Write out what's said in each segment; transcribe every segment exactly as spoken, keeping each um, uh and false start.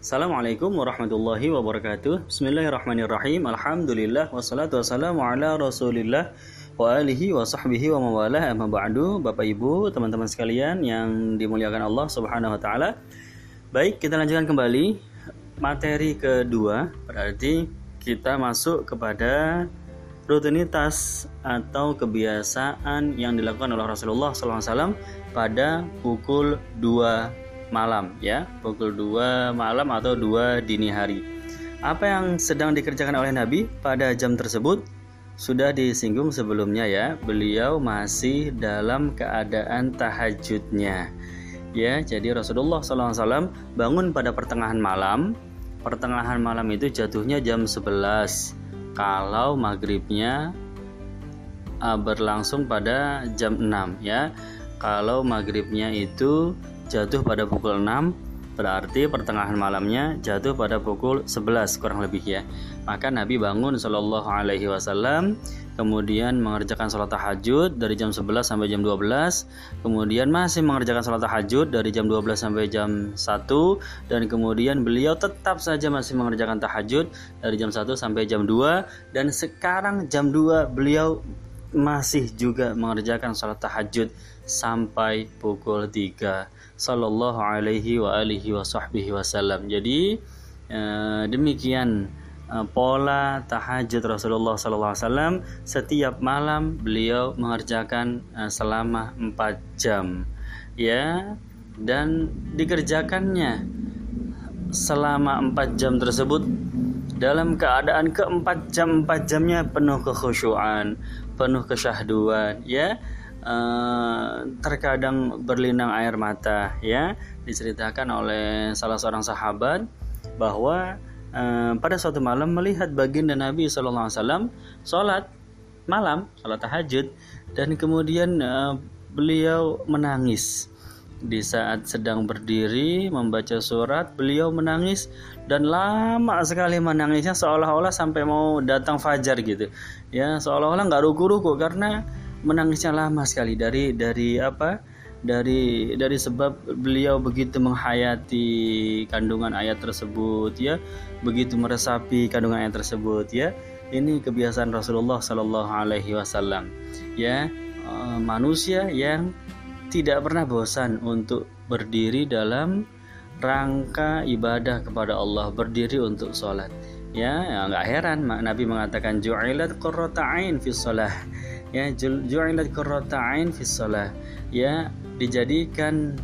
Assalamualaikum warahmatullahi wabarakatuh. Bismillahirrahmanirrahim. Alhamdulillah wassalatu wassalamu ala Rasulillah wa alihi wa sahbihi wa mawalah. Amma ba'du. Bapak Ibu, teman-teman sekalian yang dimuliakan Allah Subhanahu wa taala. Baik, kita lanjutkan kembali materi kedua, berarti kita masuk kepada rutinitas atau kebiasaan yang dilakukan oleh Rasulullah shallallahu alaihi wasallam pada pukul dua malam, ya, pukul dua malam atau dua dini hari. Apa yang sedang dikerjakan oleh Nabi pada jam tersebut sudah disinggung sebelumnya, ya. Beliau masih dalam keadaan tahajudnya, ya. Jadi Rasulullah shallallahu alaihi wasallam bangun pada pertengahan malam. Pertengahan malam itu jatuhnya jam sebelas. Kalau maghribnya uh, berlangsung pada jam enam, ya. Kalau maghribnya itu jatuh pada pukul enam, berarti pertengahan malamnya jatuh pada pukul sebelas kurang lebih, ya. Maka Nabi bangun Shallallahu Alaihi Wasallam, kemudian mengerjakan sholat tahajud dari jam sebelas sampai jam dua belas, kemudian masih mengerjakan sholat tahajud dari jam dua belas sampai jam satu, dan kemudian beliau tetap saja masih mengerjakan tahajud dari jam satu sampai jam dua, dan sekarang jam dua beliau masih juga mengerjakan sholat tahajud sampai pukul tiga sallallahu alaihi wa alihi wa sahbihi wasallam. Jadi eh, demikian eh, pola tahajud Rasulullah sallallahu alaihi wasallam. Setiap malam beliau mengerjakan eh, selama empat jam, ya, dan dikerjakannya selama empat jam tersebut dalam keadaan keempat jam empat jamnya penuh kekhusyuan, penuh kesyahduan, ya. Uh, terkadang berlinang air mata, ya. Diceritakan oleh salah seorang sahabat bahwa uh, pada suatu malam melihat baginda Nabi shallallahu alaihi wasallam sholat malam, sholat tahajud, dan kemudian uh, beliau menangis. Di saat sedang berdiri membaca surat, beliau menangis, dan lama sekali menangisnya, seolah-olah sampai mau datang fajar gitu, ya, seolah-olah nggak ruku-ruku karena menangisnya lama sekali. Dari dari apa? Dari dari sebab beliau begitu menghayati kandungan ayat tersebut, ya, begitu meresapi kandungan ayat tersebut, ya. Ini kebiasaan Rasulullah Shallallahu Alaihi Wasallam, ya, e, manusia yang tidak pernah bosan untuk berdiri dalam rangka ibadah kepada Allah, berdiri untuk sholat, ya. Ya, nggak heran Nabi mengatakan ju'ilat qurratu 'ain fi shalah, ya, ju'ilat qurratu 'ain fi shalah, ya, dijadikan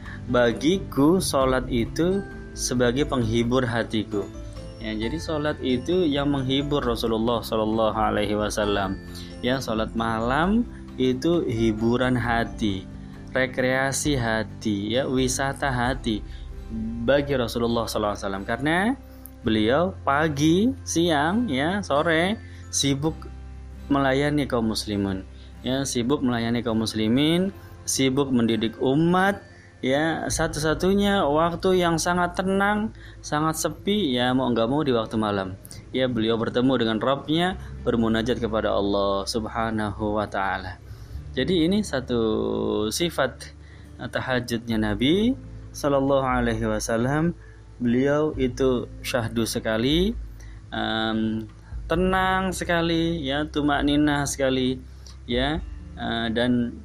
bagiku sholat itu sebagai penghibur hatiku, ya. Jadi sholat itu yang menghibur Rasulullah Shallallahu Alaihi Wasallam, ya. Sholat malam itu hiburan hati, rekreasi hati, ya, wisata hati bagi Rasulullah shallallahu alaihi wasallam, karena beliau pagi, siang, ya, sore sibuk melayani kaum muslimin, ya, sibuk melayani kaum muslimin, sibuk mendidik umat, ya. Satu-satunya waktu yang sangat tenang, sangat sepi, ya, mau nggak mau di waktu malam, ya, beliau bertemu dengan Rabbnya, bermunajat kepada Allah Subhanahu wa taala. Jadi ini satu sifat tahajudnya Nabi Sallallahu Alaihi Wasallam. Beliau itu syahdu sekali, um, tenang sekali, ya, tumakninah sekali, ya, uh, dan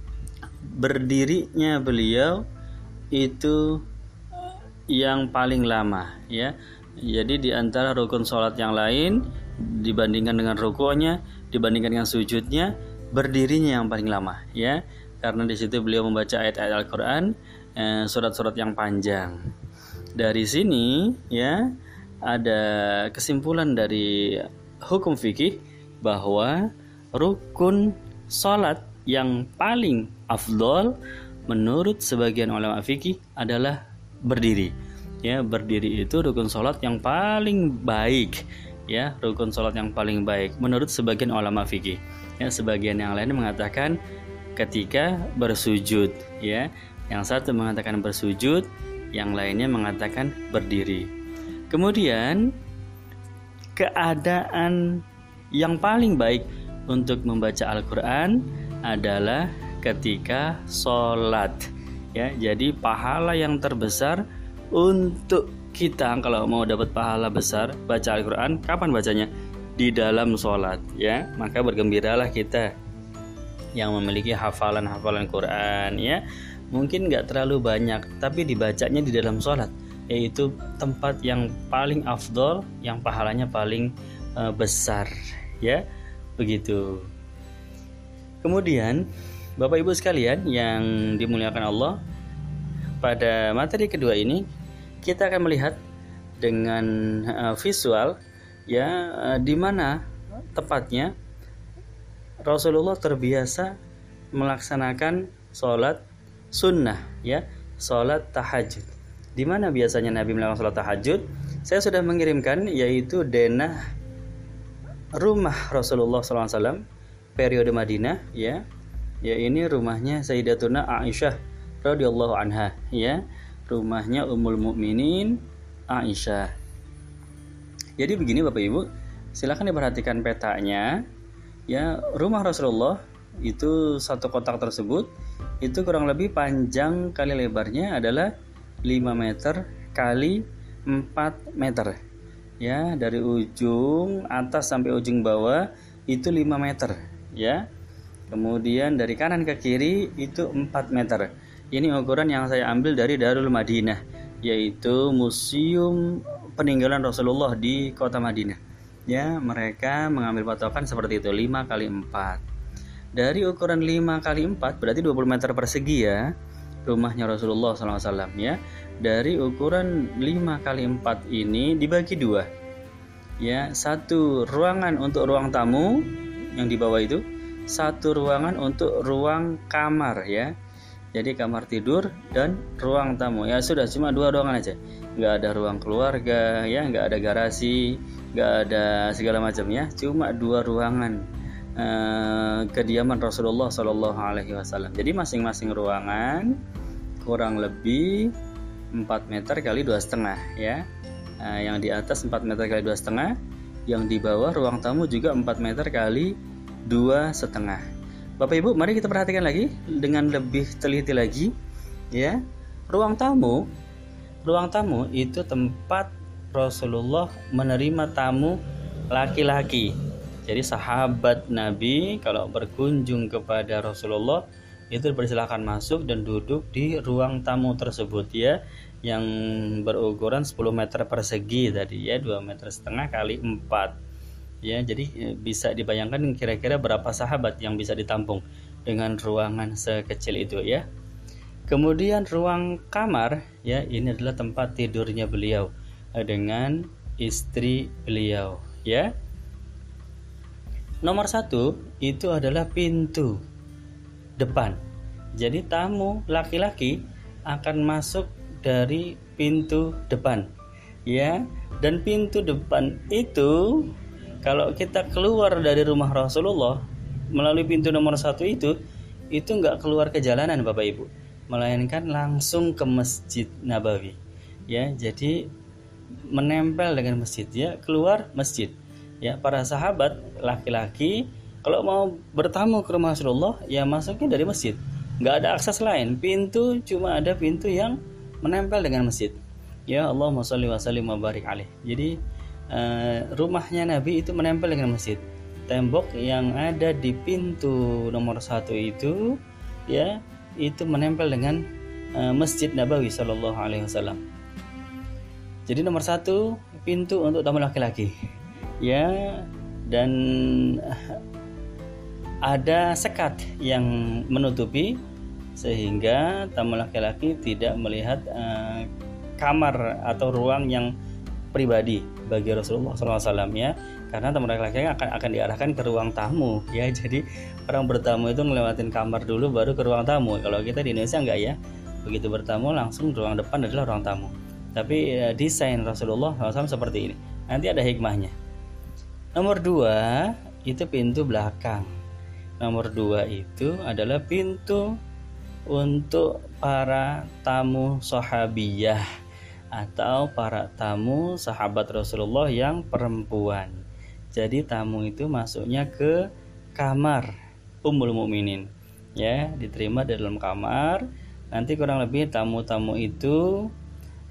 berdirinya beliau itu yang paling lama, ya. Jadi di antara rukun sholat yang lain, dibandingkan dengan rukunya, dibandingkan dengan sujudnya, berdirinya yang paling lama, ya, karena di situ beliau membaca ayat-ayat Al-Quran, eh, surat-surat yang panjang. Dari sini, ya, ada kesimpulan dari hukum fikih bahwa rukun salat yang paling afdol menurut sebagian ulama fikih adalah berdiri, ya. Berdiri itu rukun salat yang paling baik, ya, rukun salat yang paling baik menurut sebagian ulama fikih. Ya, sebagian yang lain mengatakan ketika bersujud, ya. Yang satu mengatakan bersujud, yang lainnya mengatakan berdiri. Kemudian keadaan yang paling baik untuk membaca Al-Quran adalah ketika sholat, ya. Jadi pahala yang terbesar untuk kita kalau mau dapat pahala besar baca Al-Quran, kapan bacanya? Di dalam sholat, ya. Maka bergembiralah kita yang memiliki hafalan-hafalan Quran, ya. Mungkin nggak terlalu banyak, tapi dibacanya di dalam sholat, yaitu tempat yang paling afdol, yang pahalanya paling uh, besar, ya. Begitu. Kemudian Bapak Ibu sekalian yang dimuliakan Allah, pada materi kedua ini kita akan melihat dengan uh, visual, ya, uh, di mana tepatnya Rasulullah terbiasa melaksanakan sholat sunnah, ya, sholat tahajud. Di mana biasanya Nabi melakukan sholat tahajud? Saya sudah mengirimkan, yaitu denah rumah Rasulullah shallallahu alaihi wasallam periode Madinah, ya. Ya, ini rumahnya Sayyidatuna Aisyah radhiyallahu anha, ya, rumahnya Ummul Mukminin Aisyah. Jadi begini Bapak Ibu, silakan diperhatikan petanya, ya. Rumah Rasulullah itu satu kotak tersebut itu kurang lebih panjang kali lebarnya adalah lima meter kali empat meter, ya. Dari ujung atas sampai ujung bawah itu lima meter, ya. Kemudian dari kanan ke kiri itu empat meter. Ini ukuran yang saya ambil dari Darul Madinah, yaitu museum peninggalan Rasulullah di kota Madinah. Ya, mereka mengambil patokan seperti itu, lima kali empat. Dari ukuran lima kali empat berarti dua puluh meter persegi, ya, rumahnya Rasulullah shallallahu alaihi wasallam, ya. Dari ukuran lima kali empat ini dibagi dua, ya. Satu ruangan untuk ruang tamu yang di bawah itu, satu ruangan untuk ruang kamar, ya. Jadi kamar tidur dan ruang tamu, ya. Sudah, cuma dua ruangan aja, nggak ada ruang keluarga, ya, nggak ada garasi, nggak ada segala macam, ya. Cuma dua ruangan eh, kediaman Rasulullah Shallallahu Alaihi Wasallam. Jadi masing-masing ruangan kurang lebih empat meter kali dua setengah, ya. Eh, yang di atas empat meter kali dua setengah, yang di bawah ruang tamu juga empat meter kali dua setengah. Bapak Ibu, mari kita perhatikan lagi dengan lebih teliti lagi, ya. Ruang tamu, ruang tamu itu tempat Rasulullah menerima tamu laki-laki. Jadi sahabat Nabi kalau berkunjung kepada Rasulullah itu dipersilakan masuk dan duduk di ruang tamu tersebut, ya, yang berukuran sepuluh meter persegi tadi, ya, dua meter setengah kali empat. Ya, jadi bisa dibayangkan kira-kira berapa sahabat yang bisa ditampung dengan ruangan sekecil itu, ya. Kemudian ruang kamar, ya, ini adalah tempat tidurnya beliau dengan istri beliau, ya. Nomor satu itu adalah pintu depan. Jadi tamu laki-laki akan masuk dari pintu depan, ya. Dan pintu depan itu kalau kita keluar dari rumah Rasulullah melalui pintu nomor satu itu, itu nggak keluar ke jalanan Bapak Ibu, melainkan langsung ke Masjid Nabawi, ya. Jadi menempel dengan masjid, ya, keluar masjid, ya. Para sahabat laki-laki kalau mau bertamu ke rumah Rasulullah, ya, masuknya dari masjid, nggak ada akses lain. Pintu cuma ada pintu yang menempel dengan masjid, ya. Allahumma sholli wa sallim wa barik alaih. Jadi Uh, rumahnya Nabi itu menempel dengan masjid. Tembok yang ada di pintu nomor satu itu, ya, itu menempel dengan uh, Masjid Nabawi Sallallahu Alaihi Wasallam. Jadi nomor satu pintu untuk tamu laki-laki, ya, dan uh, ada sekat yang menutupi sehingga tamu laki-laki tidak melihat uh, kamar atau ruang yang pribadi bagi Rasulullah shallallahu alaihi wasallam, ya, karena tamu laki-laki akan akan diarahkan ke ruang tamu, ya. Jadi orang bertamu itu ngelewatin kamar dulu baru ke ruang tamu. Kalau kita di Indonesia enggak, ya, begitu bertamu langsung ruang depan adalah ruang tamu. Tapi ya, desain Rasulullah shallallahu alaihi wasallam seperti ini. Nanti ada hikmahnya. Nomor dua itu pintu belakang. Nomor dua itu adalah pintu untuk para tamu sahabiyah atau para tamu sahabat Rasulullah yang perempuan. Jadi tamu itu masuknya ke kamar Ummul Mukminin, ya, diterima di dalam kamar. Nanti kurang lebih tamu-tamu itu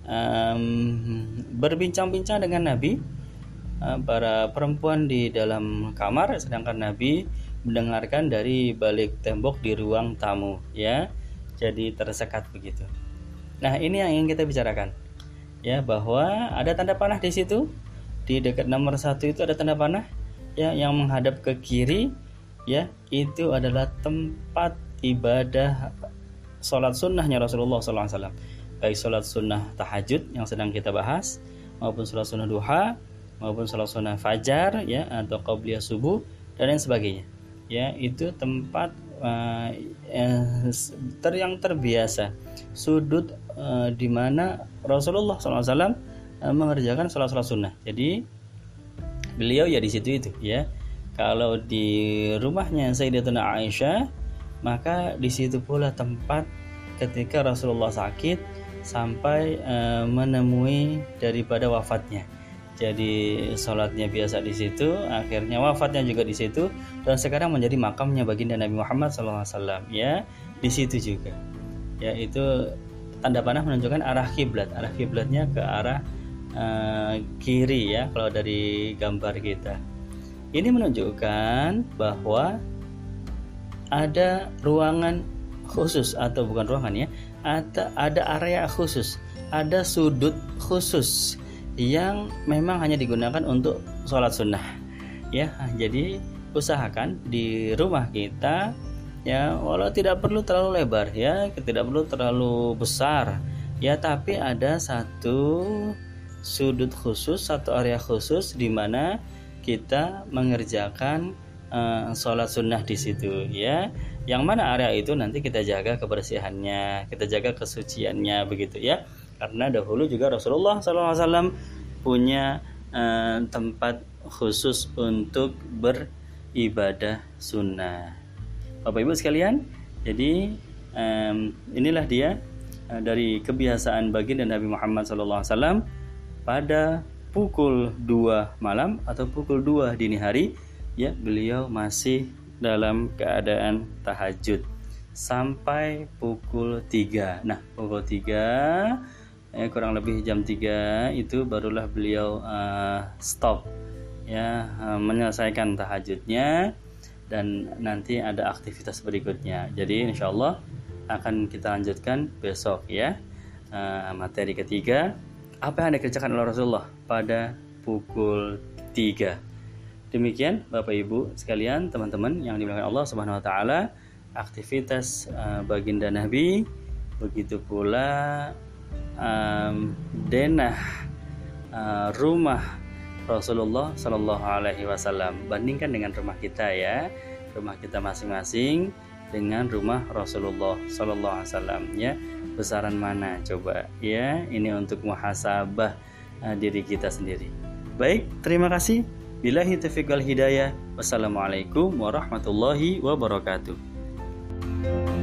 um, berbincang-bincang dengan Nabi, uh, para perempuan di dalam kamar, sedangkan Nabi mendengarkan dari balik tembok di ruang tamu, ya. Jadi tersekat begitu. Nah, ini yang ingin kita bicarakan, ya, bahwa ada tanda panah di situ. Di dekat nomor satu itu ada tanda panah, ya, yang menghadap ke kiri, ya, itu adalah tempat ibadah sholat sunnahnya Rasulullah shallallahu alaihi wasallam, baik sholat sunnah tahajud yang sedang kita bahas, maupun sholat sunnah duha, maupun sholat sunnah fajar, ya, atau qabliyah subuh dan lain sebagainya, ya. Itu tempat uh, eh, ter yang terbiasa, sudut uh, di mana Rasulullah shallallahu alaihi wasallam uh, mengerjakan sholat-sholat sunnah. Jadi beliau ya di situ itu, ya. Kalau di rumahnya Sayyidatuna Aisyah, maka di situ pula tempat ketika Rasulullah sakit sampai uh, menemui daripada wafatnya. Jadi sholatnya biasa di situ, akhirnya wafatnya juga di situ, dan sekarang menjadi makamnya baginda Nabi Muhammad shallallahu alaihi wasallam, ya, di situ juga. Ya, itu tanda panah menunjukkan arah kiblat. Arah kiblatnya ke arah uh, kiri, ya, kalau dari gambar kita. Ini menunjukkan bahwa ada ruangan khusus, atau bukan ruangan, ya, ada, ada area khusus, ada sudut khusus yang memang hanya digunakan untuk sholat sunnah, ya. Jadi usahakan di rumah kita, ya, walau tidak perlu terlalu lebar, ya, tidak perlu terlalu besar, ya, tapi ada satu sudut khusus, satu area khusus di mana kita mengerjakan uh, sholat sunnah di situ, ya. Yang mana area itu nanti kita jaga kebersihannya, kita jaga kesuciannya, begitu, ya. Karena dahulu juga Rasulullah shallallahu alaihi wasallam punya uh, tempat khusus untuk beribadah sunnah. Bapak Ibu sekalian, jadi um, inilah dia uh, dari kebiasaan baginda Nabi Muhammad shallallahu alaihi wasallam pada pukul dua malam atau pukul dua dini hari, ya, beliau masih dalam keadaan tahajud sampai pukul tiga. Nah, pukul tiga, ya, kurang lebih jam tiga itu barulah beliau uh, stop, ya, uh, menyelesaikan tahajudnya, dan nanti ada aktivitas berikutnya. Jadi insya Allah akan kita lanjutkan besok, ya, uh, materi ketiga, apa yang dikerjakan oleh Rasulullah pada pukul tiga. Demikian Bapak Ibu sekalian, teman-teman yang dimuliakan Allah Subhanahu wa taala, aktivitas uh, baginda Nabi, begitu pula um, denah uh, rumah Rasulullah sallallahu alaihi wasallam. Bandingkan dengan rumah kita, ya. Rumah kita masing-masing dengan rumah Rasulullah sallallahu alaihi wasallam, ya. Besaran mana coba, ya? Ini untuk muhasabah uh, diri kita sendiri. Baik, terima kasih. Billahi taufiq wal hidayah. Wassalamualaikum warahmatullahi wabarakatuh.